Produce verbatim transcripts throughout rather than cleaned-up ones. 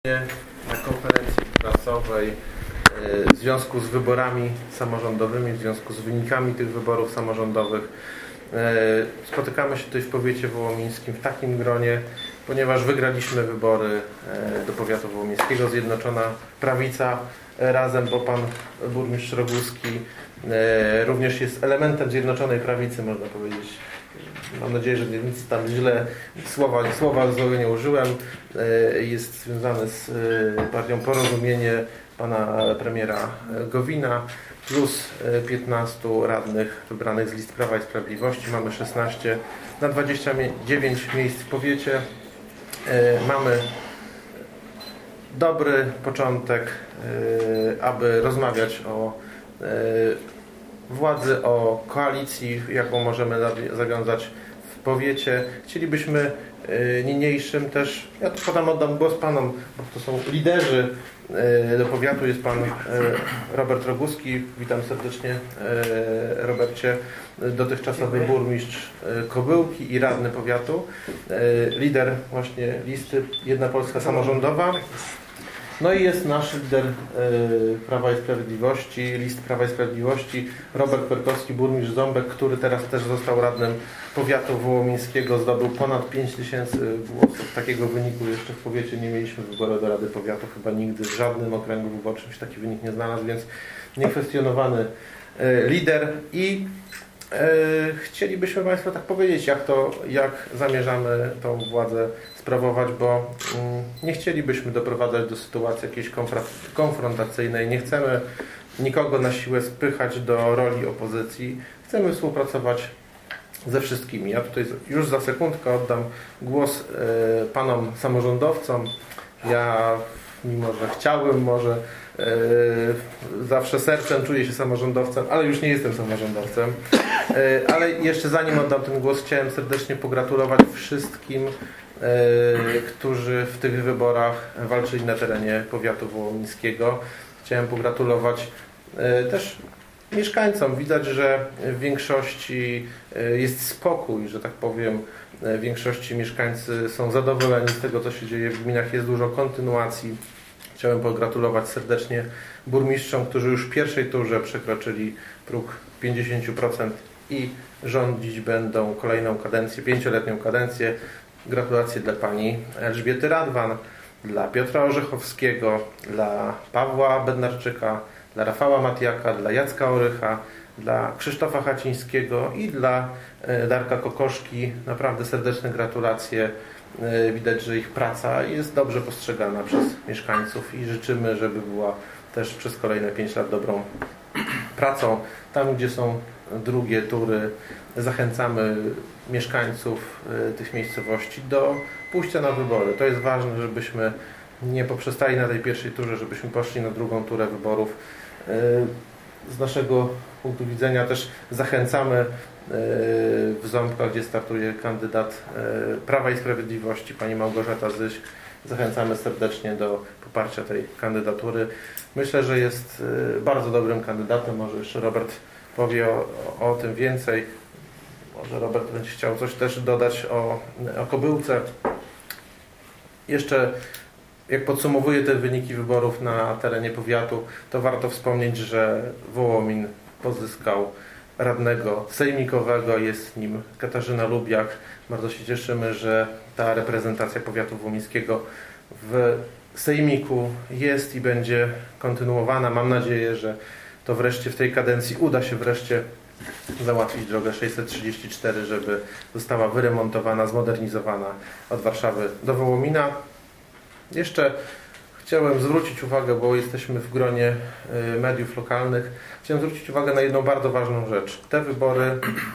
Na konferencji prasowej w związku z wyborami samorządowymi, w związku z wynikami tych wyborów samorządowych spotykamy się tutaj w powiecie wołomińskim w takim gronie, ponieważ wygraliśmy wybory do powiatu wołomińskiego. Zjednoczona Prawica razem, bo pan burmistrz Roguski również jest elementem Zjednoczonej Prawicy, można powiedzieć. Mam nadzieję, że nic tam źle słowa, słowa złego nie użyłem. Jest związany z partią Porozumienie pana premiera Gowina plus piętnastu radnych wybranych z list Prawa i Sprawiedliwości. Mamy szesnaście na dwadzieścia dziewięć miejsc w powiecie. Mamy dobry początek, aby rozmawiać o władzy, o koalicji, jaką możemy zawiązać w powiecie. Chcielibyśmy niniejszym też, ja to potem oddam głos panom, bo to są liderzy do powiatu. Jest pan Robert Roguski. Witam serdecznie, Robercie. Dotychczasowy burmistrz Kobyłki i radny powiatu. Lider właśnie listy Jedna Polska Samorządowa. No i jest nasz lider Prawa i Sprawiedliwości, list Prawa i Sprawiedliwości, Robert Perkowski, burmistrz Ząbek, który teraz też został radnym powiatu wołomińskiego, zdobył ponad pięć tysięcy głosów. Takiego wyniku jeszcze w powiecie nie mieliśmy w wyborach do Rady Powiatu, chyba nigdy w żadnym okręgu wyborczym się taki wynik nie znalazł, więc niekwestionowany lider. I chcielibyśmy państwu tak powiedzieć, jak to, jak zamierzamy tą władzę sprawować, bo nie chcielibyśmy doprowadzać do sytuacji jakiejś konfrontacyjnej, nie chcemy nikogo na siłę spychać do roli opozycji, chcemy współpracować ze wszystkimi. Ja tutaj już za sekundkę oddam głos panom samorządowcom. Ja, mimo że chciałbym, może zawsze sercem czuję się samorządowcem, ale już nie jestem samorządowcem. Ale jeszcze zanim oddam ten głos, chciałem serdecznie pogratulować wszystkim, którzy w tych wyborach walczyli na terenie powiatu wołomińskiego. Chciałem pogratulować też mieszkańcom. Widać, że w większości jest spokój, że tak powiem. W większości mieszkańcy są zadowoleni z tego, co się dzieje w gminach. Jest dużo kontynuacji. Chciałem pogratulować serdecznie burmistrzom, którzy już w pierwszej turze przekroczyli próg pięćdziesiąt procent i rządzić będą kolejną kadencję, pięcioletnią kadencję. Gratulacje dla pani Elżbiety Radwan, dla Piotra Orzechowskiego, dla Pawła Bednarczyka, dla Rafała Matiaka, dla Jacka Orycha, dla Krzysztofa Hacińskiego i dla Darka Kokoszki. Naprawdę serdeczne gratulacje. Widać, że ich praca jest dobrze postrzegana przez mieszkańców i życzymy, żeby była też przez kolejne pięć lat dobrą pracą. Tam, gdzie są drugie tury, zachęcamy mieszkańców tych miejscowości do pójścia na wybory. To jest ważne, żebyśmy nie poprzestali na tej pierwszej turze, żebyśmy poszli na drugą turę wyborów. Z naszego punktu widzenia też zachęcamy w Ząbkach, gdzie startuje kandydat Prawa i Sprawiedliwości, pani Małgorzata Zyśk. Zachęcamy serdecznie do poparcia tej kandydatury. Myślę, że jest bardzo dobrym kandydatem. Może jeszcze Robert powie o, o tym więcej. Może Robert będzie chciał coś też dodać o, o Kobyłce. Jeszcze jak podsumowuję te wyniki wyborów na terenie powiatu, to warto wspomnieć, że Wołomin pozyskał radnego sejmikowego, jest nim Katarzyna Lubiak. Bardzo się cieszymy, że ta reprezentacja powiatu wołomińskiego w sejmiku jest i będzie kontynuowana. Mam nadzieję, że to wreszcie w tej kadencji uda się wreszcie załatwić drogę sześćset trzydzieści cztery, żeby została wyremontowana, zmodernizowana od Warszawy do Wołomina. Jeszcze chciałem zwrócić uwagę, bo jesteśmy w gronie mediów lokalnych, chciałem zwrócić uwagę na jedną bardzo ważną rzecz. Te wybory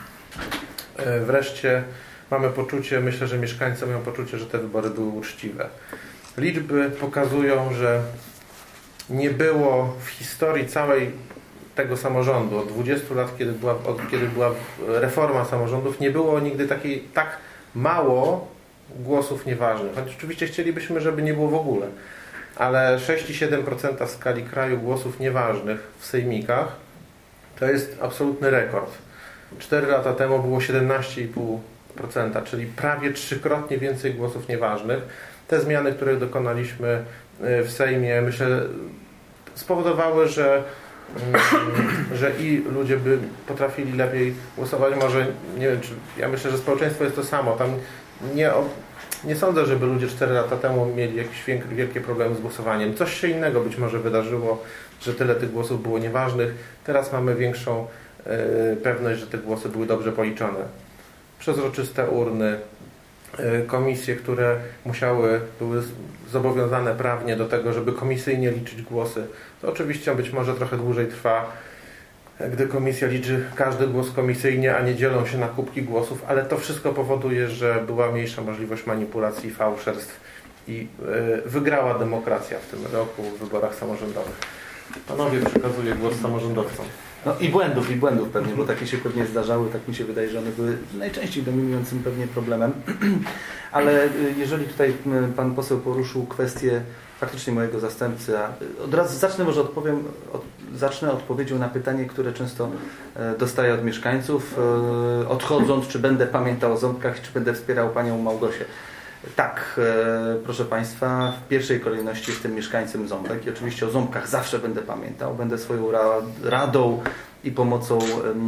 wreszcie mamy poczucie, myślę, że mieszkańcy mają poczucie, że te wybory były uczciwe. Liczby pokazują, że nie było w historii całej tego samorządu, od dwudziestu lat, kiedy była, od kiedy była reforma samorządów, nie było nigdy takiej, tak mało głosów nieważnych. Choć oczywiście chcielibyśmy, żeby nie było w ogóle. Ale sześć przecinek siedem procent w skali kraju głosów nieważnych w sejmikach to jest absolutny rekord. cztery lata temu było siedemnaście przecinek pięć procent, czyli prawie trzykrotnie więcej głosów nieważnych. Te zmiany, które dokonaliśmy w Sejmie, myślę, spowodowały, że, że i ludzie by potrafili lepiej głosować. Może, nie wiem, czy ja myślę, że społeczeństwo jest to samo. Tam nie, nie sądzę, żeby ludzie cztery lata temu mieli jakieś wielkie problemy z głosowaniem. Coś się innego być może wydarzyło, że tyle tych głosów było nieważnych. Teraz mamy większą y, pewność, że te głosy były dobrze policzone. Przezroczyste urny, y, komisje, które musiały, były zobowiązane prawnie do tego, żeby komisyjnie liczyć głosy. To oczywiście być może trochę dłużej trwa, gdy komisja liczy każdy głos komisyjnie, a nie dzielą się na kubki głosów, ale to wszystko powoduje, że była mniejsza możliwość manipulacji, fałszerstw i y, wygrała demokracja w tym roku w wyborach samorządowych. Panowie, przekazuję głos samorządowcom. No i błędów, i błędów pewnie, bo takie się pewnie zdarzały, tak mi się wydaje, że one były najczęściej dominującym pewnie problemem. Ale jeżeli tutaj pan poseł poruszył kwestię faktycznie mojego zastępcy, a od razu zacznę może odpowiem, od, zacznę odpowiedzią na pytanie, które często dostaję od mieszkańców, odchodząc, czy będę pamiętał o ząbkach, czy będę wspierał panią Małgosię. Tak, proszę Państwa, w pierwszej kolejności jestem mieszkańcem Ząbek i oczywiście o Ząbkach zawsze będę pamiętał. Będę swoją radą i pomocą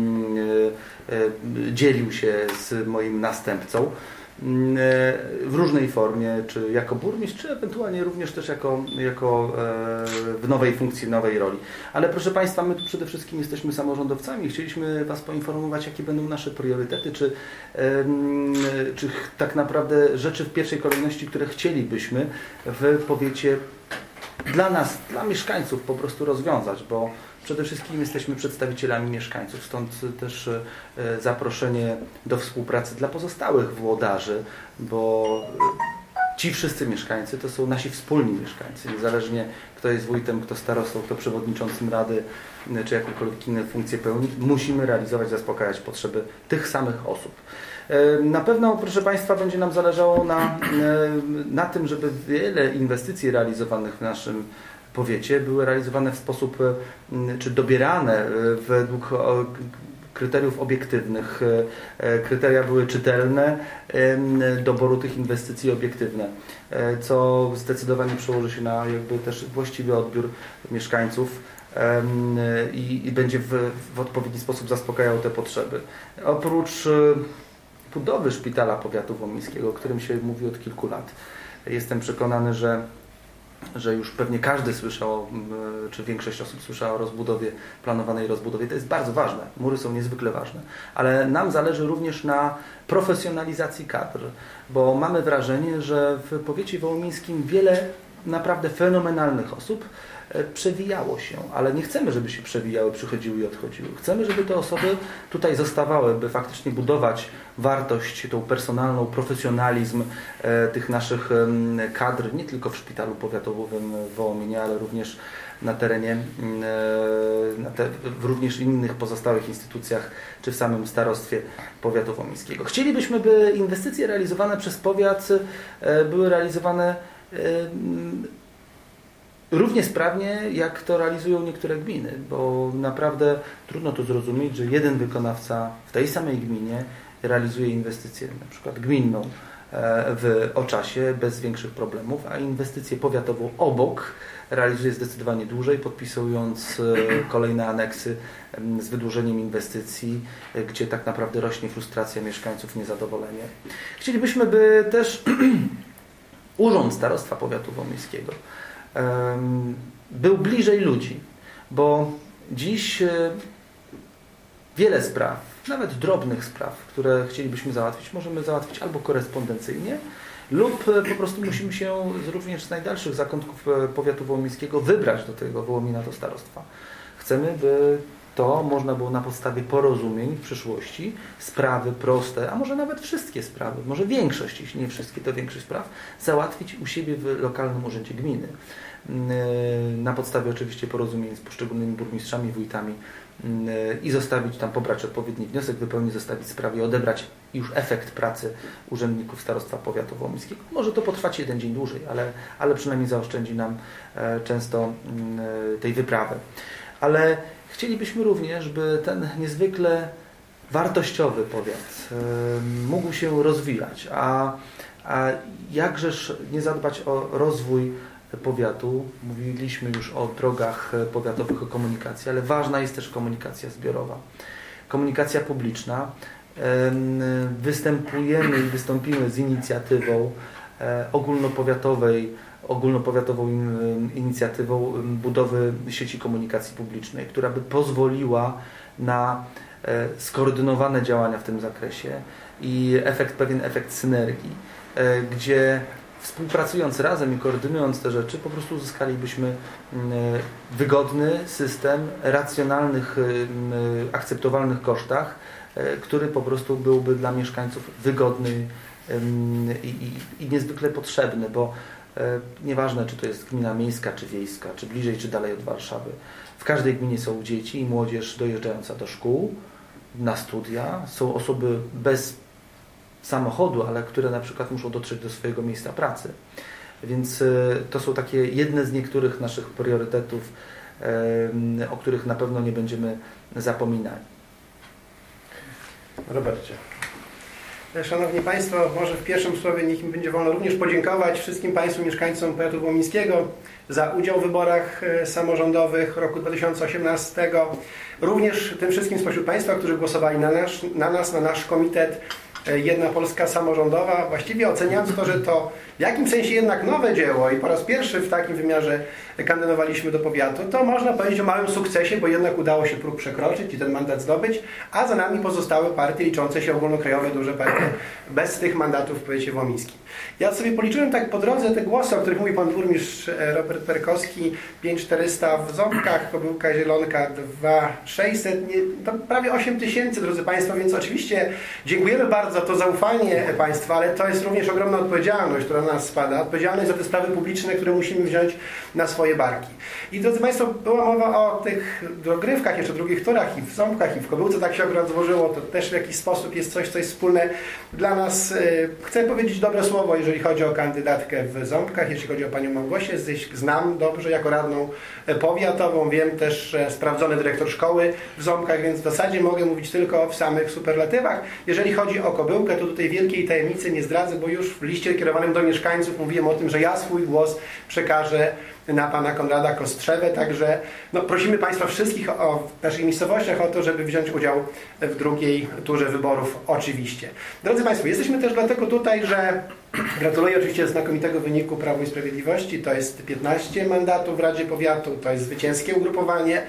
dzielił się z moim następcą w różnej formie, czy jako burmistrz, czy ewentualnie również też jako, jako w nowej funkcji, w nowej roli. Ale proszę Państwa, my tu przede wszystkim jesteśmy samorządowcami. Chcieliśmy Was poinformować, jakie będą nasze priorytety, czy, czy tak naprawdę rzeczy w pierwszej kolejności, które chcielibyśmy w powiecie dla nas, dla mieszkańców po prostu rozwiązać, bo przede wszystkim jesteśmy przedstawicielami mieszkańców, stąd też zaproszenie do współpracy dla pozostałych włodarzy, bo ci wszyscy mieszkańcy to są nasi wspólni mieszkańcy, niezależnie kto jest wójtem, kto starostą, kto przewodniczącym rady, czy jakąkolwiek inną funkcję pełni, musimy realizować, zaspokajać potrzeby tych samych osób. Na pewno, proszę Państwa, będzie nam zależało na, na tym, żeby wiele inwestycji realizowanych w naszym powiecie były realizowane w sposób, czy dobierane według kryteriów obiektywnych. Kryteria były czytelne, doboru tych inwestycji obiektywne, co zdecydowanie przełoży się na jakby też właściwy odbiór mieszkańców i, i będzie w, w odpowiedni sposób zaspokajał te potrzeby. Oprócz budowy szpitala powiatu wołyńskiego, o którym się mówi od kilku lat, jestem przekonany, że że już pewnie każdy słyszał, czy większość osób słyszała o rozbudowie, planowanej rozbudowie. To jest bardzo ważne. Mury są niezwykle ważne. Ale nam zależy również na profesjonalizacji kadr, bo mamy wrażenie, że w powiecie wołomińskim wiele naprawdę fenomenalnych osób przewijało się, ale nie chcemy, żeby się przewijały, przychodziły i odchodziły. Chcemy, żeby te osoby tutaj zostawały, by faktycznie budować wartość, tą personalną, profesjonalizm e, tych naszych e, kadr, nie tylko w szpitalu powiatowym w Wołominie, ale również na terenie, e, na te, w również innych pozostałych instytucjach, czy w samym starostwie powiatu wołomińskiego. Chcielibyśmy, by inwestycje realizowane przez powiat e, były realizowane e, równie sprawnie, jak to realizują niektóre gminy, bo naprawdę trudno to zrozumieć, że jeden wykonawca w tej samej gminie realizuje inwestycję na przykład gminną w Oczasie bez większych problemów, a inwestycję powiatową obok realizuje zdecydowanie dłużej, podpisując kolejne aneksy z wydłużeniem inwestycji, gdzie tak naprawdę rośnie frustracja mieszkańców, niezadowolenie. Chcielibyśmy, by też Urząd Starostwa Powiatu Wołyńskiego był bliżej ludzi, bo dziś wiele spraw, nawet drobnych spraw, które chcielibyśmy załatwić, możemy załatwić albo korespondencyjnie, lub po prostu musimy się również z najdalszych zakątków powiatu wołomińskiego wybrać do tego Wołomina, do starostwa. Chcemy, by to można było na podstawie porozumień w przyszłości sprawy proste, a może nawet wszystkie sprawy, może większość, jeśli nie wszystkie, to większość spraw, załatwić u siebie w lokalnym urzędzie gminy. Na podstawie oczywiście porozumień z poszczególnymi burmistrzami, wójtami i zostawić tam, pobrać odpowiedni wniosek, wypełnić, zostawić sprawę i odebrać już efekt pracy urzędników starostwa powiatu wołomińskiego. Może to potrwać jeden dzień dłużej, ale, ale przynajmniej zaoszczędzi nam często tej wyprawy. Ale chcielibyśmy również, by ten niezwykle wartościowy powiat mógł się rozwijać, a, a jakżeż nie zadbać o rozwój powiatu. Mówiliśmy już o drogach powiatowych, o komunikacji, ale ważna jest też komunikacja zbiorowa. Komunikacja publiczna. Występujemy i wystąpimy z inicjatywą ogólnopowiatowej, ogólnopowiatową inicjatywą budowy sieci komunikacji publicznej, która by pozwoliła na skoordynowane działania w tym zakresie i efekt, pewien efekt synergii, gdzie współpracując razem i koordynując te rzeczy, po prostu uzyskalibyśmy wygodny system, racjonalnych, akceptowalnych kosztach, który po prostu byłby dla mieszkańców wygodny i, i, i niezwykle potrzebny, bo nieważne, czy to jest gmina miejska, czy wiejska, czy bliżej, czy dalej od Warszawy. W każdej gminie są dzieci i młodzież dojeżdżająca do szkół, na studia. Są osoby bez samochodu, ale które na przykład muszą dotrzeć do swojego miejsca pracy. Więc to są takie jedne z niektórych naszych priorytetów, o których na pewno nie będziemy zapominali. Robercie. Szanowni Państwo, może w pierwszym słowie niech mi będzie wolno również podziękować wszystkim Państwu mieszkańcom powiatu wołomińskiego za udział w wyborach samorządowych roku dwa tysiące osiemnastego. Również tym wszystkim spośród Państwa, którzy głosowali na, nasz, na nas, na nasz komitet Jedna Polska Samorządowa. Właściwie oceniając to, że to w jakimś sensie jednak nowe dzieło i po raz pierwszy w takim wymiarze kandydowaliśmy do powiatu, to można powiedzieć o małym sukcesie, bo jednak udało się próg przekroczyć i ten mandat zdobyć, a za nami pozostały partie liczące się ogólnokrajowe, duże partie bez tych mandatów w powiecie wołomińskim. Ja sobie policzyłem tak po drodze te głosy, o których mówi pan burmistrz Robert Perkowski, pięć tysięcy czterysta w Ząbkach, Kobyłka Zielonka dwa tysiące sześćset, nie, to prawie osiem tysięcy, drodzy Państwo, więc oczywiście dziękujemy bardzo za to zaufanie Państwa, ale to jest również ogromna odpowiedzialność, która na nas spada, odpowiedzialność za te sprawy publiczne, które musimy wziąć na swoje barki. I drodzy Państwo, była mowa o tych dogrywkach, jeszcze drugich turach i w Ząbkach i w Kobyłce, tak się akurat złożyło, to też w jakiś sposób jest coś, co jest wspólne dla nas. Chcę powiedzieć dobre słowo, jeżeli chodzi o kandydatkę w Ząbkach, jeśli chodzi o panią Małgosię, znam dobrze jako radną powiatową, wiem też, że sprawdzony dyrektor szkoły w Ząbkach, więc w zasadzie mogę mówić tylko w samych superlatywach. Jeżeli chodzi o Kobyłkę, to tutaj wielkiej tajemnicy nie zdradzę, bo już w liście kierowanym do mieszkańców mówiłem o tym, że ja swój głos przekażę na pana Konrada Kostrzewę, także no, prosimy Państwa wszystkich o, w naszych miejscowościach o to, żeby wziąć udział w drugiej turze wyborów oczywiście. Drodzy Państwo, jesteśmy też dlatego tutaj, że gratuluję oczywiście znakomitego wyniku Prawu i Sprawiedliwości, to jest piętnaście mandatów w Radzie Powiatu, to jest zwycięskie ugrupowanie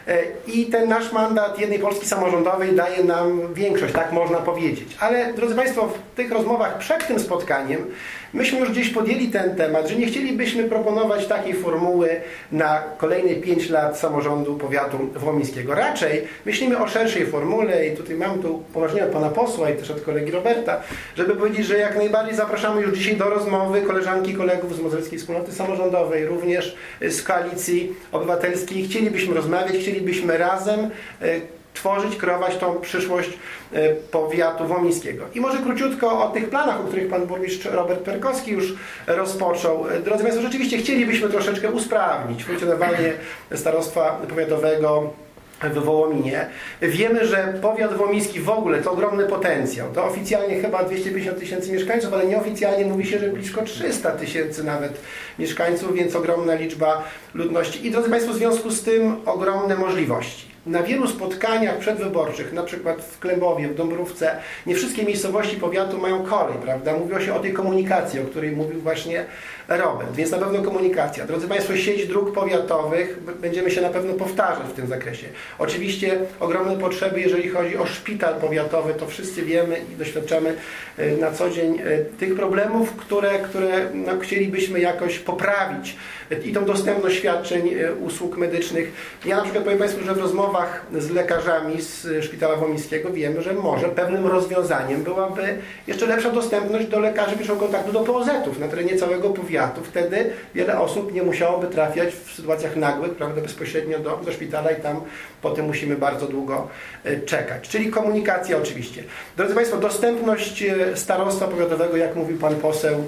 i ten nasz mandat Jednej Polski Samorządowej daje nam większość, tak można powiedzieć. Ale drodzy Państwo, w tych rozmowach przed tym spotkaniem myśmy już gdzieś podjęli ten temat, że nie chcielibyśmy proponować takiej formuły na kolejne pięć lat samorządu powiatu wołomińskiego. Raczej myślimy o szerszej formule i tutaj mam tu poważnie od pana posła i też od kolegi Roberta, żeby powiedzieć, że jak najbardziej zapraszamy już dzisiaj do rozmowy koleżanki i kolegów z Mazowieckiej Wspólnoty Samorządowej, również z Koalicji Obywatelskiej. Chcielibyśmy rozmawiać, chcielibyśmy razem tworzyć, kreować tą przyszłość powiatu wołomińskiego. I może króciutko o tych planach, o których pan burmistrz Robert Perkowski już rozpoczął. Drodzy Państwo, rzeczywiście chcielibyśmy troszeczkę usprawnić funkcjonowanie starostwa powiatowego w Wołominie. Wiemy, że powiat wołomiński w ogóle to ogromny potencjał. To oficjalnie chyba dwieście pięćdziesiąt tysięcy mieszkańców, ale nieoficjalnie mówi się, że blisko trzysta tysięcy nawet mieszkańców, więc ogromna liczba ludności. I drodzy Państwo, w związku z tym ogromne możliwości. Na wielu spotkaniach przedwyborczych, na przykład w Klębowie, w Dąbrówce, nie wszystkie miejscowości powiatu mają kolej, prawda? Mówiło się o tej komunikacji, o której mówił właśnie Robert, więc na pewno komunikacja. Drodzy Państwo, sieć dróg powiatowych, będziemy się na pewno powtarzać w tym zakresie. Oczywiście ogromne potrzeby, jeżeli chodzi o szpital powiatowy, to wszyscy wiemy i doświadczamy na co dzień tych problemów, które, które no, chcielibyśmy jakoś poprawić i tą dostępność świadczeń, usług medycznych. Ja na przykład powiem Państwu, że w rozmowach z lekarzami z Szpitala Wołomińskiego wiemy, że może pewnym rozwiązaniem byłaby jeszcze lepsza dostępność do lekarzy pierwszego kontaktu, do P O Z-ów na terenie całego powiatu. Wtedy wiele osób nie musiałoby trafiać w sytuacjach nagłych, prawda, bezpośrednio do, do szpitala i tam potem musimy bardzo długo czekać. Czyli komunikacja oczywiście. Drodzy Państwo, dostępność starostwa powiatowego, jak mówił Pan poseł,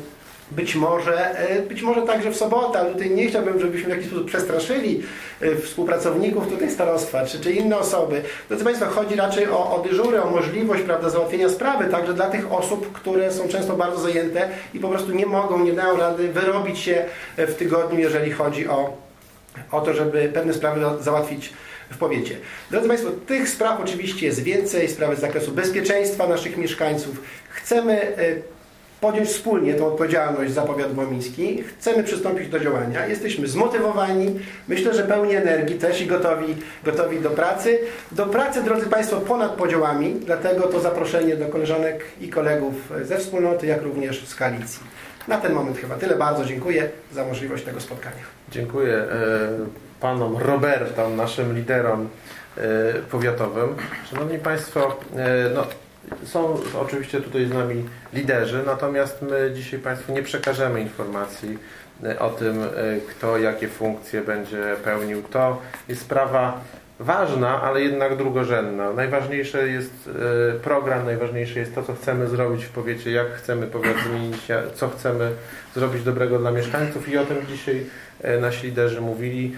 Być może, być może także w sobotę, ale tutaj nie chciałbym, żebyśmy w jakiś sposób przestraszyli współpracowników tutaj starostwa, czy, czy inne osoby. Drodzy Państwo, chodzi raczej o, o dyżury, o możliwość, prawda, załatwienia sprawy, także dla tych osób, które są często bardzo zajęte i po prostu nie mogą, nie dają rady wyrobić się w tygodniu, jeżeli chodzi o, o to, żeby pewne sprawy załatwić w powiecie. Drodzy Państwo, tych spraw oczywiście jest więcej, sprawy z zakresu bezpieczeństwa naszych mieszkańców. Chcemy podjąć wspólnie tę odpowiedzialność za powiat wołyński. Chcemy przystąpić do działania. Jesteśmy zmotywowani. Myślę, że pełni energii też i gotowi, gotowi do pracy. Do pracy, drodzy Państwo, ponad podziałami. Dlatego to zaproszenie do koleżanek i kolegów ze wspólnoty, jak również z koalicji. Na ten moment chyba tyle. Bardzo dziękuję za możliwość tego spotkania. Dziękuję panom Robertom, naszym liderom powiatowym. Szanowni Państwo, no, są oczywiście tutaj z nami liderzy, natomiast my dzisiaj Państwu nie przekażemy informacji o tym, kto jakie funkcje będzie pełnił. To jest sprawa ważna, ale jednak drugorzędna. Najważniejsze jest program, najważniejsze jest to, co chcemy zrobić w powiecie, jak chcemy powiat zmienić, co chcemy zrobić dobrego dla mieszkańców i o tym dzisiaj nasi liderzy mówili.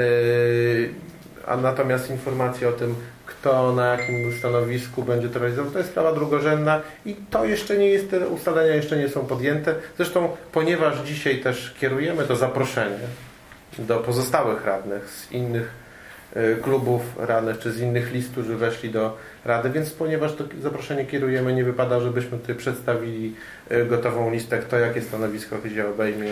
A natomiast informacje o tym, kto na jakim stanowisku będzie to realizował, to jest sprawa drugorzędna i to jeszcze nie jest, te ustalenia jeszcze nie są podjęte. Zresztą, ponieważ dzisiaj też kierujemy to zaproszenie do pozostałych radnych z innych klubów radnych, czy z innych list, którzy weszli do Rady, więc ponieważ to zaproszenie kierujemy, nie wypada, żebyśmy tutaj przedstawili gotową listę, kto jakie stanowisko gdzie obejmie.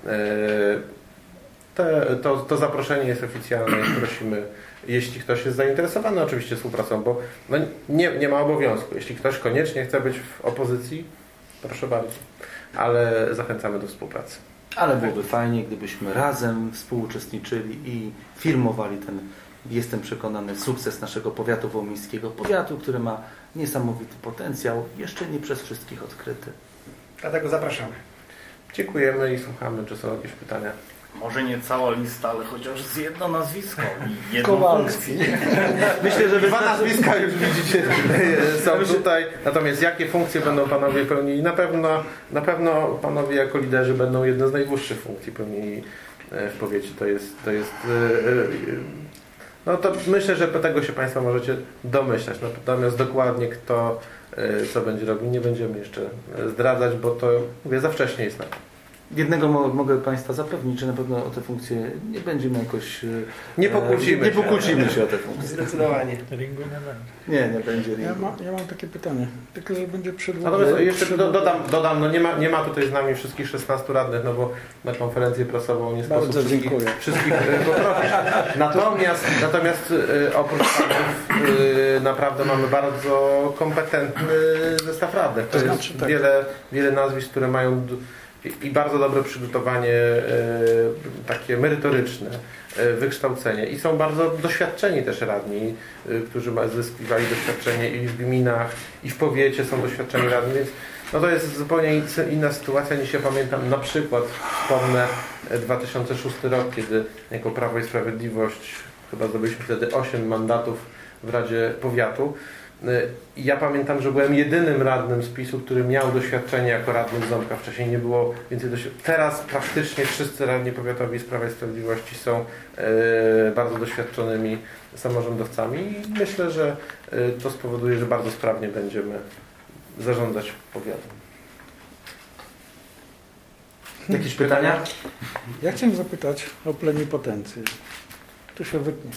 Te, to, to zaproszenie jest oficjalne i prosimy, jeśli ktoś jest zainteresowany oczywiście współpracą, bo no nie, nie ma obowiązku. Jeśli ktoś koniecznie chce być w opozycji, proszę bardzo, ale zachęcamy do współpracy. Ale byłoby fajnie, gdybyśmy razem współuczestniczyli i firmowali ten, jestem przekonany, sukces naszego powiatu wołyńskiego. Powiatu, który ma niesamowity potencjał, jeszcze nie przez wszystkich odkryty. Dlatego zapraszamy. Dziękujemy i słuchamy, czy są jakieś pytania. Może nie cała lista, ale chociaż z jedno nazwisko i jedną funkcję. Myślę, że dwa nazwiska już widzicie są tutaj. Natomiast jakie funkcje będą panowie pełnili? Na pewno, na pewno panowie jako liderzy będą jedne z najwyższych funkcji pełnili w powiecie. To jest, to jest no to myślę, że tego się Państwo możecie domyślać. Natomiast dokładnie kto co będzie robił, nie będziemy jeszcze zdradzać, bo to, mówię, za wcześnie jest na to. Jednego mogę Państwa zapewnić, że na pewno o te funkcje nie będziemy jakoś... Nie pokłócimy, nie pokłócimy się o te funkcje. Zdecydowanie. Ringu nie będzie. Nie, nie będzie ringu. Ja, ma, ja mam takie pytanie. Tylko, że będzie przedłużone. Natomiast jeszcze do, dodam, dodam no nie, ma, nie ma tutaj z nami wszystkich szesnastu radnych, no bo na konferencję prasową nie sposób Bardzo wszystkich, dziękuję. wszystkich poprosić. Natomiast, natomiast y, oprócz radnych y, naprawdę mamy bardzo kompetentny zestaw radnych. To, To jest znaczy, tak. wiele, wiele nazwisk, które mają i bardzo dobre przygotowanie e, takie merytoryczne, e, wykształcenie i są bardzo doświadczeni też radni, e, którzy zyskiwali doświadczenie i w gminach, i w powiecie są doświadczeni radni, więc no to jest zupełnie inna sytuacja niż ja pamiętam. Na przykład wspomnę dwa tysiące szósty rok, kiedy jako Prawo i Sprawiedliwość chyba zdobyliśmy wtedy osiem mandatów w Radzie Powiatu. Ja pamiętam, że byłem jedynym radnym z PiSu, który miał doświadczenie jako radny z Ząbka. Wcześniej nie było więcej doświadczenia. Teraz praktycznie wszyscy radni powiatowi z Prawa i Sprawiedliwości są e, bardzo doświadczonymi samorządowcami i myślę, że e, to spowoduje, że bardzo sprawnie będziemy zarządzać powiatem. Jakieś pytania? Ja chciałem zapytać o plenipotencję. Tu się wytnie.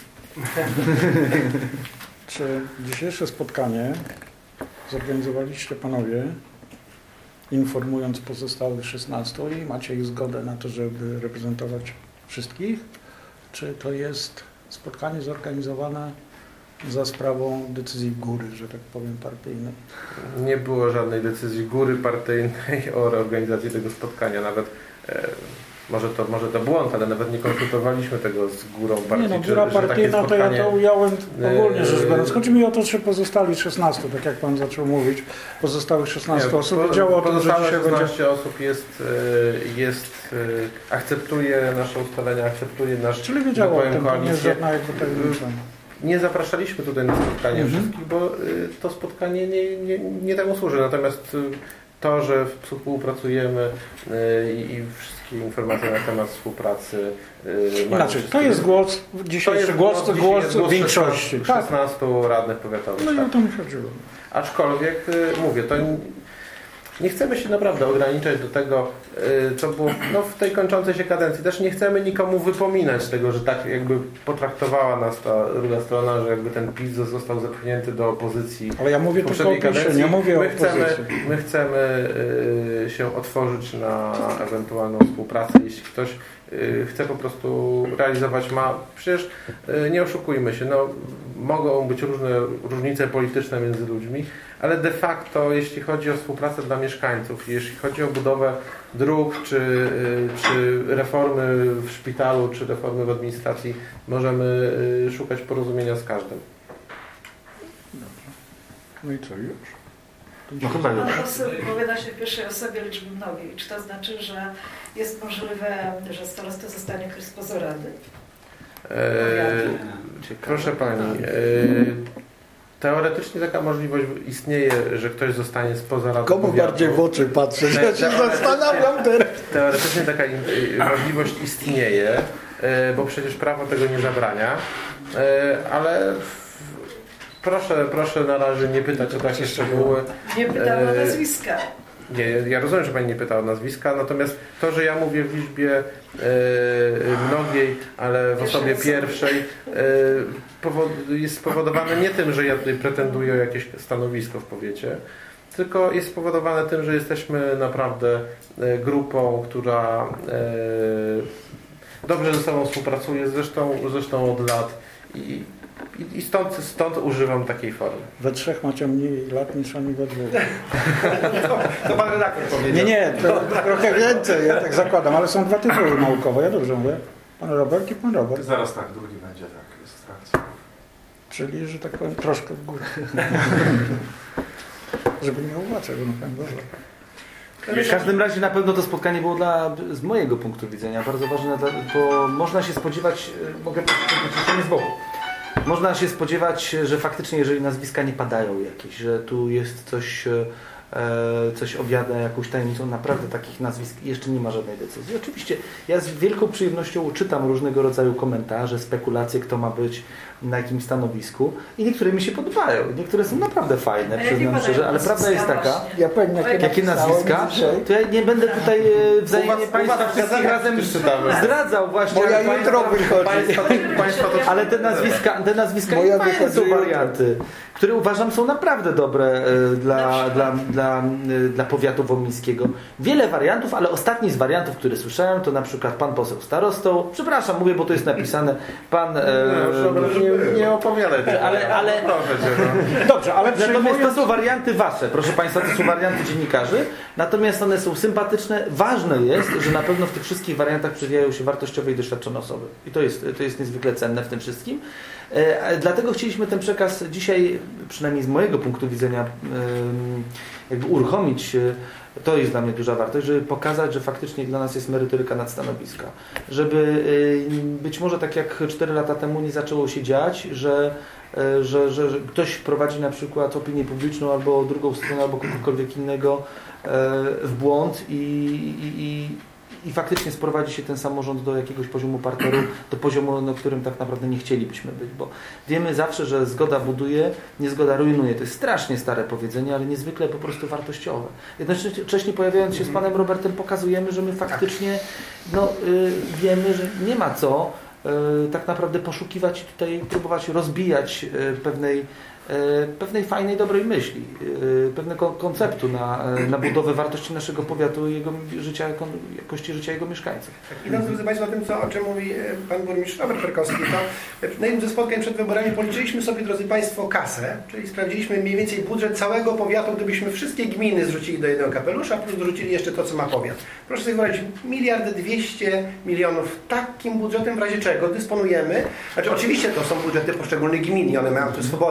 Czy dzisiejsze spotkanie zorganizowaliście panowie, informując pozostałych szesnastu i macie ich zgodę na to, żeby reprezentować wszystkich? Czy to jest spotkanie zorganizowane za sprawą decyzji góry, że tak powiem, partyjnej? Nie było żadnej decyzji góry partyjnej o reorganizacji tego spotkania. Nawet e, Może to, może to błąd, ale nawet nie konsultowaliśmy tego z górą partii. Nie no, góra partyjna to ja to ująłem ogólnie rzecz biorąc. Chodzi mi o to, czy pozostali szesnastu, tak jak Pan zaczął mówić, pozostałych szesnastu osób wiedziało o tym, że pozostałe dzisiaj szesnaście będzie... osób jest, jest, akceptuje nasze ustalenia, akceptuje nasz... Czyli wiedziało o tym, to nie jest żadna jakby tajemnica. Nie zapraszaliśmy tutaj na spotkanie mhm. wszystkich, bo to spotkanie nie, nie, nie temu służy. Natomiast to, że współpracujemy i wszystkie informacje na temat współpracy. Znaczy, to jest głos, dzisiejszy głos, to głos, głos większości. szesnastu radnych powiatowych. No i o to mi chodziło. Aczkolwiek, mówię, to nie chcemy się naprawdę ograniczać do tego, co było no, w tej kończącej się kadencji. Też nie chcemy nikomu wypominać tego, że tak jakby potraktowała nas ta druga strona, że jakby ten PiS został zepchnięty do opozycji. Ale ja mówię tylko o PiSie, nie mówię my o chcemy, opozycji. my chcemy się otworzyć na ewentualną współpracę, jeśli ktoś chce po prostu realizować, ma, przecież nie oszukujmy się, no, mogą być różne różnice polityczne między ludźmi, ale de facto jeśli chodzi o współpracę dla mieszkańców, jeśli chodzi o budowę dróg, czy, czy reformy w szpitalu, czy reformy w administracji, możemy szukać porozumienia z każdym. No i co, już? No chyba już. Pan poseł wypowiada się w pierwszej osobie liczby mnogiej. Czy to znaczy, że jest możliwe, że starosta zostanie ktoś spoza rady? Eee, proszę Pani, eee, teoretycznie taka możliwość istnieje, że ktoś zostanie spoza rady. Komu powiatu. bardziej w oczy patrzę? Ja się zastanawiam teraz. Teoretycznie taka in, możliwość istnieje, eee, bo przecież prawo tego nie zabrania, eee, ale proszę, proszę na razie nie pytać o takie szczegóły. Nie pytam o nazwiska. Nie, ja rozumiem, że Pani nie pyta o nazwiska, natomiast to, że ja mówię w liczbie e, mnogiej, ale w osobie pierwszej, e, powod, jest spowodowane nie tym, że ja tutaj pretenduję o jakieś stanowisko w powiecie, tylko jest spowodowane tym, że jesteśmy naprawdę e, grupą, która e, dobrze ze sobą współpracuje, zresztą, zresztą od lat i I stąd, stąd używam takiej formy. We trzech macie mniej lat niż oni we dwóch. To, to pan redaktor powiedział. Nie, nie, to trochę więcej, ja tak zakładam, ale są dwa tytuły naukowe, ja dobrze mówię. Pan Robert i pan Robert. Zaraz tak, drugi będzie, tak, jest w trakcie. Czyli, że tak powiem, troszkę w górę. Żeby nie uważać, bo na pewno dobrze. W każdym razie na pewno to spotkanie było dla, z mojego punktu widzenia bardzo ważne, bo można się spodziewać, mogę powiedzieć z boku, można się spodziewać, że faktycznie jeżeli nazwiska nie padają jakieś, że tu jest coś, coś owiane jakąś tajemnicą, naprawdę takich nazwisk jeszcze nie ma żadnej decyzji. Oczywiście ja z wielką przyjemnością czytam różnego rodzaju komentarze, spekulacje, kto ma być na jakim stanowisku i niektóre mi się podobają, niektóre są naprawdę fajne, przyznam szczerze, ale prawda jest taka, ja powiem, jakie, jakie nazwiska, to ja nie będę tutaj wzajemnie Państwa wszystkich razem zdradzał właśnie, moja ale, jutro wychodzi. Państwa, państwa to ale te nazwiska, te nazwiska Moja fajne są jutro. warianty, które uważam są naprawdę dobre dla, dla, dla, dla powiatu womińskiego. Wiele wariantów, ale ostatni z wariantów, które słyszałem, to na przykład pan poseł starostą, przepraszam, mówię, bo to jest napisane, pan... No, nie, nie opowiadaj. Ale, ale, proszę cię, no. Dobrze, ale natomiast to są warianty wasze, proszę Państwa, to są warianty dziennikarzy, natomiast one są sympatyczne. Ważne jest, że na pewno w tych wszystkich wariantach przewijają się wartościowe i doświadczone osoby. I to jest, to jest niezwykle cenne w tym wszystkim. E, dlatego chcieliśmy ten przekaz dzisiaj, przynajmniej z mojego punktu widzenia, e, jakby uruchomić. To jest dla mnie duża wartość, żeby pokazać, że faktycznie dla nas jest merytoryka nadstanowiska. Żeby być może tak jak cztery lata temu nie zaczęło się dziać, że, że, że, że ktoś prowadzi na przykład opinię publiczną albo drugą stronę, albo kogokolwiek innego w błąd i, i, i i faktycznie sprowadzi się ten samorząd do jakiegoś poziomu parteru, do poziomu, na którym tak naprawdę nie chcielibyśmy być, bo wiemy zawsze, że zgoda buduje, niezgoda rujnuje. To jest strasznie stare powiedzenie, ale niezwykle po prostu wartościowe. Jednocześnie pojawiając się z panem Robertem pokazujemy, że my faktycznie no, y, wiemy, że nie ma co y, tak naprawdę poszukiwać i tutaj próbować rozbijać y, pewnej pewnej fajnej, dobrej myśli, pewnego konceptu na, na budowę wartości naszego powiatu i jego życia, jakości życia jego mieszkańców. Tak, idąc, drodzy Państwo, o tym, co, o czym mówi pan burmistrz Robert Perkowski, to na jednym ze spotkań przed wyborami policzyliśmy sobie, drodzy Państwo, kasę, czyli sprawdziliśmy mniej więcej budżet całego powiatu, gdybyśmy wszystkie gminy zrzucili do jednego kapelusza, plus dorzucili jeszcze to, co ma powiat. Proszę sobie wyobrazić, miliard dwieście milionów. Takim budżetem w razie czego dysponujemy. Znaczy, oczywiście to są budżety poszczególnych gmin i one mają tę swobodę,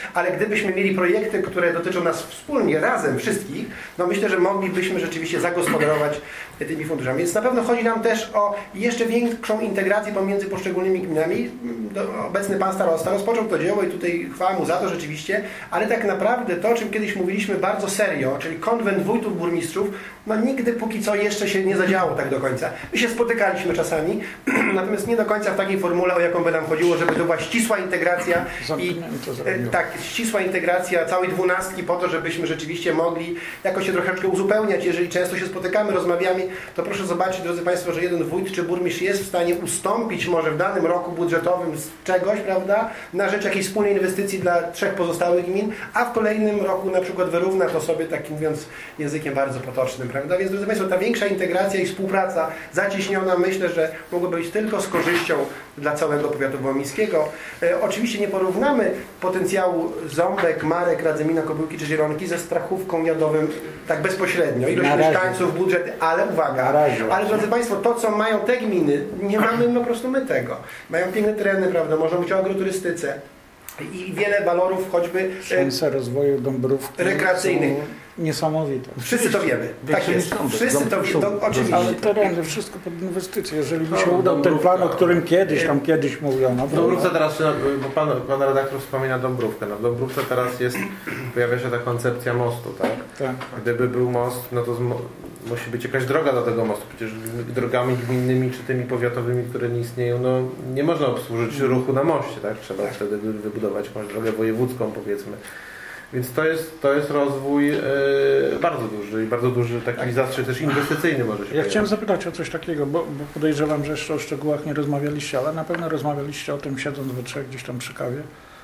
ale gdybyśmy mieli projekty, które dotyczą nas wspólnie, razem, wszystkich, no myślę, że moglibyśmy rzeczywiście zagospodarować tymi funduszami. Więc na pewno chodzi nam też o jeszcze większą integrację pomiędzy poszczególnymi gminami. Obecny pan starosta rozpoczął to dzieło i tutaj chwała mu za to rzeczywiście, ale tak naprawdę to, o czym kiedyś mówiliśmy bardzo serio, czyli konwent wójtów, burmistrzów, no nigdy póki co jeszcze się nie zadziało tak do końca. My się spotykaliśmy czasami, natomiast nie do końca w takiej formule, o jaką by nam chodziło, żeby to była ścisła integracja i tak, ścisła integracja całej dwunastki po to, żebyśmy rzeczywiście mogli jakoś się troszeczkę uzupełniać. Jeżeli często się spotykamy, rozmawiamy, to proszę zobaczyć, drodzy Państwo, że jeden wójt czy burmistrz jest w stanie ustąpić może w danym roku budżetowym z czegoś, prawda, na rzecz jakiejś wspólnej inwestycji dla trzech pozostałych gmin, a w kolejnym roku na przykład wyrówna to sobie, tak mówiąc językiem bardzo potocznym, prawda? Więc drodzy Państwo, ta większa integracja i współpraca zacieśniona, myślę, że mogłoby być tylko z korzyścią dla całego powiatu wołomińskiego. E, oczywiście nie porównamy potencjału Ząbek, Marek, Radzymina, Kobyłki czy Zielonki ze Strachówką, Jadowym tak bezpośrednio. Ilość mieszkańców, budżet, ale uwaga, ale drodzy Państwo, to co mają te gminy, nie mamy po prostu my tego. Mają piękne tereny, prawda, można mówić o agroturystyce i wiele walorów choćby szanse rozwoju Dąbrówki rekreacyjnych. Niesamowite. Wszyscy to wiemy. Tak jest. Wszyscy to wiedzą. Oczywiście. Ale tereny, wszystko pod inwestycje. Jeżeli by się udał ten plan, o którym kiedyś tam kiedyś mówiono. W Dąbrówce teraz, bo pan, pan redaktor wspomina Dąbrówkę. No w Dąbrówce teraz jest, pojawia się ta koncepcja mostu, tak? Tak. Gdyby był most, no to musi być jakaś droga do tego mostu. Przecież drogami gminnymi czy tymi powiatowymi, które nie istnieją, no nie można obsłużyć ruchu na moście, tak? Trzeba tak. wtedy wybudować jakąś drogę wojewódzką, powiedzmy. Więc to jest, to jest rozwój yy, bardzo duży i bardzo duży taki zastrzyk też inwestycyjny może się Ja pojawić. chciałem zapytać o coś takiego, bo, bo podejrzewam, że jeszcze o szczegółach nie rozmawialiście, ale na pewno rozmawialiście o tym, siedząc we trzech gdzieś tam przy kawie.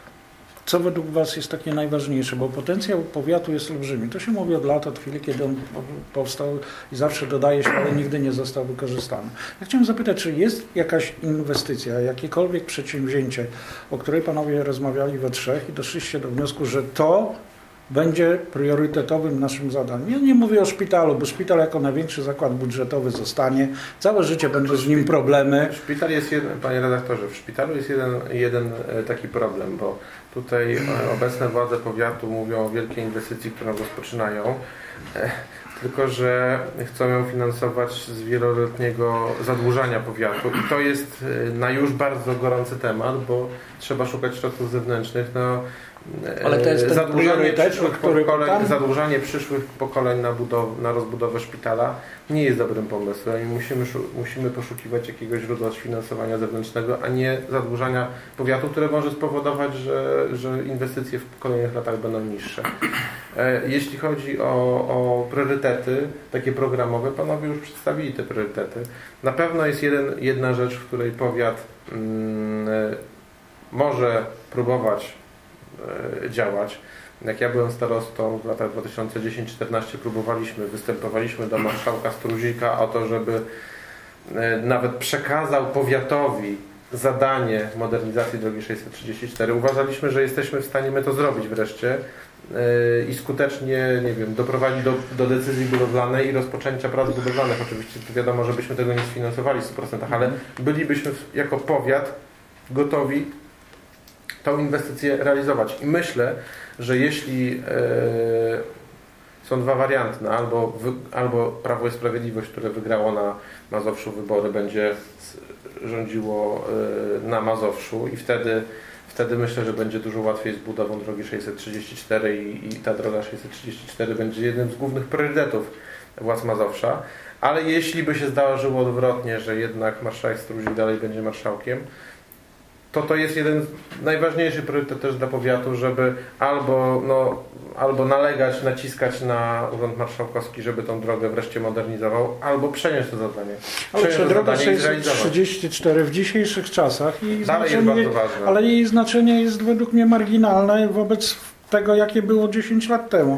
Co według Was jest takie najważniejsze? Bo potencjał powiatu jest olbrzymi. To się mówi od lat, od chwili, kiedy on powstał i zawsze dodaje się, ale nigdy nie został wykorzystany. Ja chciałem zapytać, czy jest jakaś inwestycja, jakiekolwiek przedsięwzięcie, o której Panowie rozmawiali we trzech i doszliście do wniosku, że to będzie priorytetowym naszym zadaniem. Ja nie mówię o szpitalu, bo szpital jako największy zakład budżetowy zostanie. Całe życie będą z nim problemy. Szpital jest jeden, panie redaktorze, w szpitalu jest jeden, jeden taki problem, bo tutaj obecne władze powiatu mówią o wielkiej inwestycji, którą rozpoczynają, tylko że chcą ją finansować z wieloletniego zadłużania powiatu i to jest na już bardzo gorący temat, bo trzeba szukać środków zewnętrznych. No, ale to jest ten zadłużanie przyszłych który pokoleń, tam... zadłużanie przyszłych pokoleń na, budow- na rozbudowę szpitala nie jest dobrym pomysłem i musimy, musimy poszukiwać jakiegoś źródła sfinansowania zewnętrznego, a nie zadłużania powiatu, które może spowodować, że, że inwestycje w kolejnych latach będą niższe. Jeśli chodzi o, o priorytety takie programowe, Panowie już przedstawili te priorytety. Na pewno jest jeden, jedna rzecz, w której powiat mm, może próbować działać. Jak ja byłem starostą w latach dwa tysiące dziesiąty czternasty próbowaliśmy, występowaliśmy do marszałka Struzika o to, żeby nawet przekazał powiatowi zadanie modernizacji drogi sześćset trzydzieści cztery. Uważaliśmy, że jesteśmy w stanie my to zrobić wreszcie i skutecznie, nie wiem, doprowadzić do, do decyzji budowlanej i rozpoczęcia prac budowlanych. Oczywiście to wiadomo, że byśmy tego nie sfinansowali w stu procentach, ale bylibyśmy jako powiat gotowi tą inwestycję realizować. I myślę, że jeśli e, są dwa warianty, no, albo, wy, albo Prawo i Sprawiedliwość, które wygrało na Mazowszu wybory, będzie rządziło e, na Mazowszu i wtedy, wtedy myślę, że będzie dużo łatwiej z budową drogi sześćset trzydzieści cztery i, i ta droga sześćset trzydzieści cztery będzie jednym z głównych priorytetów władz Mazowsza. Ale jeśli by się zdarzyło odwrotnie, że jednak marszałek Struzik dalej będzie marszałkiem, to to jest jeden najważniejszy priorytet też dla powiatu, żeby albo, no, albo nalegać, naciskać na Urząd Marszałkowski, żeby tą drogę wreszcie modernizował, albo przenieść to zadanie. Ale czy droga sześćset trzydzieści cztery w dzisiejszych czasach jej dalej jest bardzo ważna. Ale jej znaczenie jest według mnie marginalne wobec tego, jakie było dziesięć lat temu.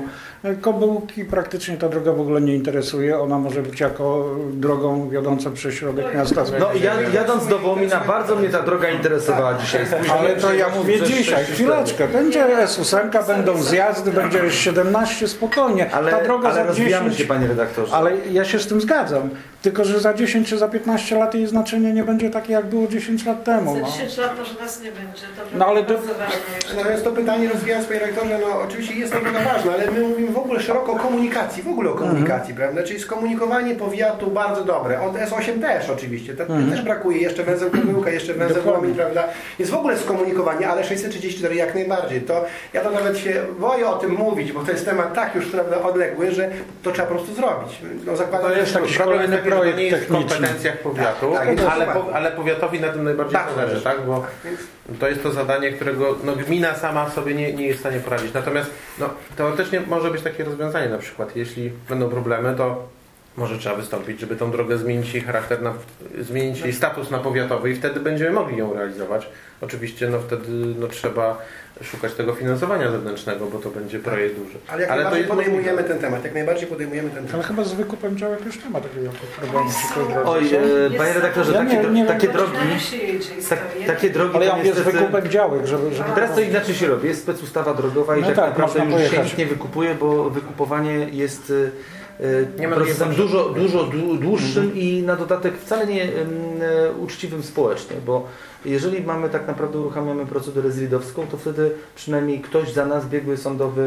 Kobyłki praktycznie ta droga w ogóle nie interesuje. Ona może być jako drogą wiodącą przez środek miasta. No ja, jadąc do Wołomina, bardzo mnie ta droga interesowała dzisiaj. Ale to ja mówię dzisiaj, chwileczkę. Będzie S osiem, będą zjazdy, będzie S siedemnaście, spokojnie. Ale, ta droga ale za rozwijamy dziesięć, się, panie redaktorze. ale ja się z tym zgadzam. Tylko że za dziesięć czy za piętnaście lat jej znaczenie nie będzie takie, jak było dziesięć lat temu. Za No, dziesięć lat może nas nie będzie. To No, ale to- bardzo ważne jeszcze. Natomiast to pytanie rozwijając, panie rektorze, no oczywiście jest to droga ważna, ale my mówimy w ogóle szeroko o komunikacji, w ogóle o komunikacji, prawda? Czyli skomunikowanie powiatu bardzo dobre. Od S osiem też oczywiście, te, też brakuje, jeszcze węzeł Kobyłka, jeszcze węzeł Dokładnie. Wołomin, prawda? Jest w ogóle skomunikowanie, ale sześćset trzydzieści cztery jak najbardziej. To ja to nawet się boję o tym mówić, bo to jest temat tak już prawda, odległy, że to trzeba po prostu zrobić. No, zakładam, To jest że- taki Problem kolejny jest taki, że to projekt nie jest w techniczny. kompetencjach powiatu, Tak, tak, ale, dokładnie. po, ale powiatowi na tym najbardziej Tak, zależy, tak? Bo Więc to jest to zadanie, którego no, gmina sama sobie nie, nie jest w stanie poradzić. Natomiast no, teoretycznie może być takie rozwiązanie, na przykład jeśli będą problemy, to może trzeba wystąpić, żeby tą drogę zmienić jej charakter, na, zmienić jej status na powiatowy i wtedy będziemy mogli ją realizować. Oczywiście no, wtedy no, trzeba szukać tego finansowania zewnętrznego, bo to będzie projekt duży. Ale jak Ale to najbardziej jest podejmujemy możliwe. ten temat, jak najbardziej podejmujemy ten temat. ale chyba z wykupem działek już nie ma takiego problemu. przy tej drodze. Oj, e, panie redaktorze, Ja takie, nie- dro- nie takie wiem, drogi... Na się jedzie i Tak, stoi. takie drogi Ale ja to mówię z niestety... wykupem działek, żeby... żeby Teraz to inaczej się robi. Jest specustawa drogowa i No tak, tak, naprawdę można już się pojechać. nic nie wykupuje, bo wykupowanie jest e, Nie ma procesem drugiej dużo, potrzeby. dużo dłu- dłuższym i na dodatek wcale nie em, e, uczciwym społecznie, bo jeżeli mamy tak naprawdę uruchamiamy procedurę zridowską, to wtedy przynajmniej ktoś za nas, biegły sądowy,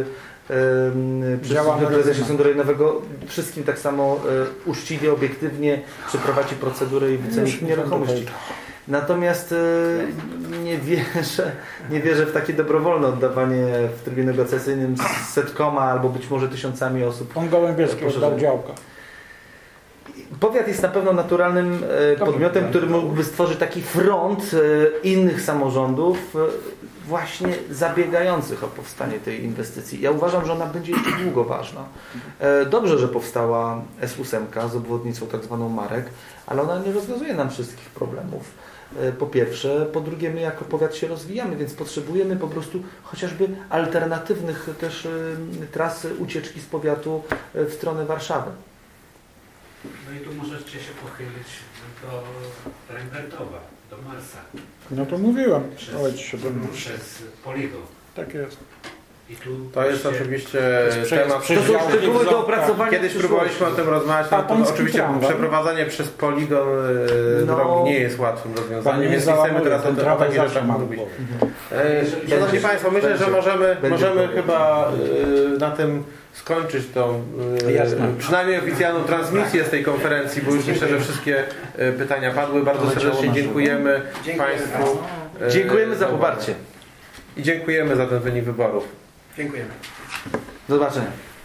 em, przy Działa na prezesie rynku. Sądu Rejonowego wszystkim tak samo e, uczciwie, obiektywnie przeprowadzi procedurę i wyceni Już nieruchomości. Natomiast e, nie wierzę, nie wierzę w takie dobrowolne oddawanie w trybie negocjacyjnym z setkoma albo być może tysiącami osób. Pan Gołębieski Proszę oddał bardzo. działka. Powiat jest na pewno naturalnym e, podmiotem, który mógłby stworzyć taki front e, innych samorządów e, właśnie zabiegających o powstanie tej inwestycji. Ja uważam, że ona będzie jeszcze długo ważna. E, Dobrze, że powstała S osiem z obwodnicą tak zwaną Marek, ale ona nie rozwiązuje nam wszystkich problemów. E, Po pierwsze, po drugie my jako powiat się rozwijamy, więc potrzebujemy po prostu chociażby alternatywnych też e, tras ucieczki z powiatu e, w stronę Warszawy. No i tu możecie się pochylić do Rembertowa, do Marsa, No to mówiłem. Przez- Ale ci się do mnie. przez poligon. Tak jest. I tu To jest właśnie- oczywiście jest prze- temat... prze- To są Działki szczegóły w do opracowania. Kiedyś w przyszłości. próbowaliśmy o tym rozmawiać, A no to pański oczywiście tramwaj? przeprowadzanie przez poligon e, No. drogi nie jest łatwym Pan rozwiązaniem, nie więc nie chcemy załamuje, teraz o, ten tym- o tramwaj takich zawsze rzeczach mam mówić. głowę. E, Szanowni Będzie. Państwo, myślę, Będzie. że możemy, Będzie możemy powiem. chyba e, na tym skończyć tą e, Jasne. przynajmniej oficjalną transmisję z tej konferencji, bo już myślę, że wszystkie e, pytania padły. Bardzo serdecznie dziękujemy Dziękuję Państwu. e, Dziękujemy za poparcie. I dziękujemy za ten wynik wyborów. Dziękujemy. Do zobaczenia.